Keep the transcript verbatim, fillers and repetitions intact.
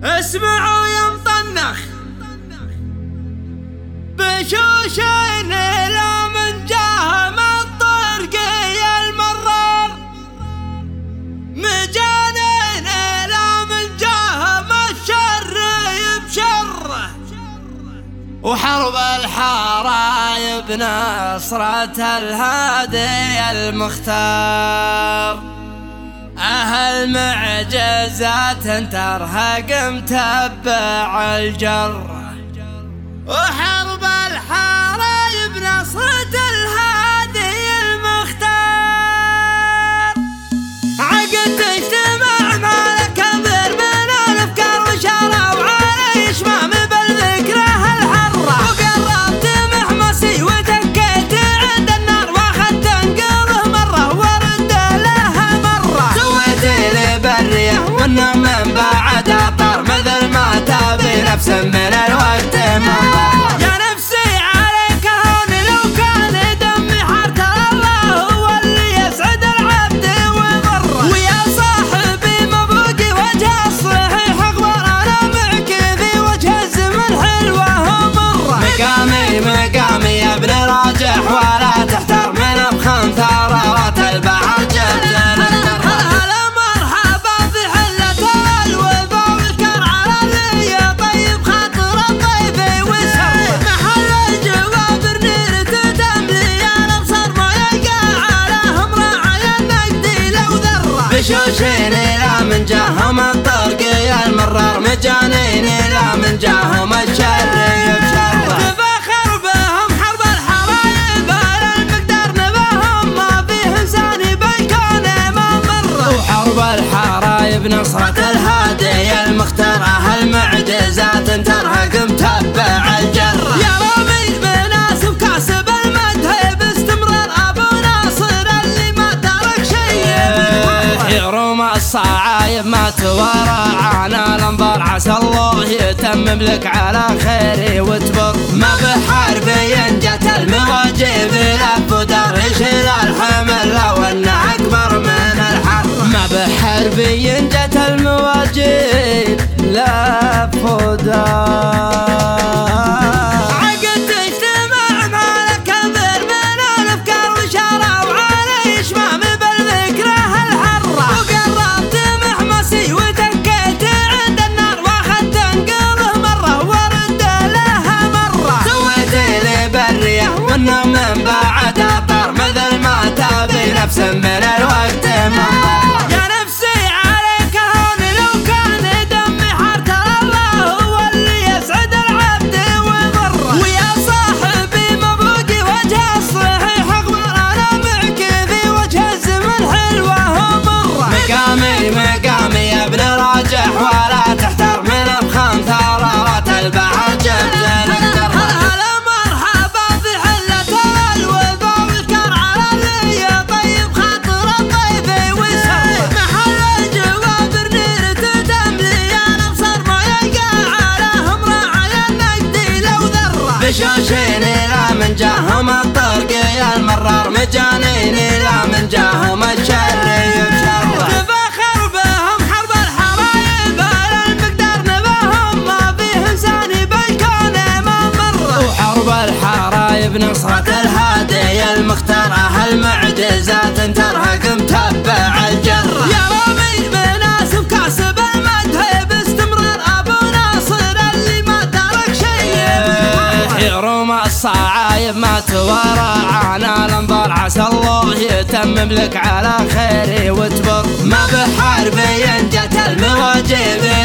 اسمعوا يا مطنخ بشوشين لا من جهم الطرقي المرار، مجانين لا من جهم الشر بشره، وحرب الحرايب نصرة الهادي المختار. أهل معجزات ترهق متبع الجرة، وحرب الحرايب نصرة الهادي المختار. عقد تجتمع مع الكبير من الأفكار وشاروا علي شمام بالذكره الحرة، وقربت محمسي وتكيت عند النار واخذت انقره مرة ورد لها مرة. سويتي لي برية والنوم من بعد أطر، مثل ما تبي نفس من الوقت منظر. يا نفسي عليك هون لو كان دمي حار، ترى الله هو اللي يسعد العبد ويضره. ويا صاحبي مبروكي وجه الصحيح اخبار، انا معك في وجه الزمن حلوه ومره. مقامي مقامي يا ابن راجح ولا تحتار، من ابخم ثروات البحر جد هلا مرحبا في حلة الوفا والكر، على اللي طيب خاطر الطيب ويسر. محل الجواب رنين تتملي الابصار، ما يلقى عليهم راعي النقدي لو ذره. بشوشين لا من جاهم الطرقي المرار، مجانين لا من جاهم الشر بشره. تفاخر بهم حرب الحرايب على المقدار، نباهم ما فيه انسان بالكون ما مره. وحرب الحرايب نصرة الهادي المختار، أهل معجزات ترهق متبع الجرة. يا رامي مناسب كاسب المدح باستمرار، أبو ناصر اللي ما ترك شيء. يروم الصعايب ما توارى عنا الانظار، عسى الله يتمم لك على خيري وتبر. ما بحربي جت المواجب لف ودار، يشيل الحمل لو انه اكبر من الحر. ما بحربي جت المواجب لف ودار. عقد تجتمع مع الكبير من الافكار وشاروا علي شمام بالذكره الحره، وقربت محمسي وتكيت عند النار واخذت انقره مره ورد لها مره. سويتي لي برية والنوم من بعد أطر، مثل ما تبي نفس من الوقت منظر. يا نفسي عليك هون لو كان دمي حار، ترى الله هو اللي يسعد العبد ويضره. ويا صاحبي مبروكي وجه الصحيح اخبار، انا معك في وجه الزمن حلوه ومره. مقامي مقامي يا ابن راجح ولا تحتار، من ابخم ثروات البحر جد هلا مرحبا في حلة الوفا والكر، على اللي طيب خاطر الطيب ويسر. محل الجواب رنين تتملي الابصار، ما يلقى عليهم راعي النقدي لو ذره. بشوشين لا من جاهم الطرقي المرار، مجانين لا من جاهم الشر بشره. تفاخر بهم حرب الحرايب على المقدار، نباهم ما فيه انسان بالكون ما مره. وحرب الحرايب نصرة الهادي المختار، أهل معجزات ترهق متبع الجرة. يا رامي مناسب كاسب المدح باستمرار، أبو ناصر اللي ما ترك شيء. يروم الصعايب ما توارى عنا الانظار، عسى الله يتمم لك على خيري وتبر. ما بحربي جت المواجب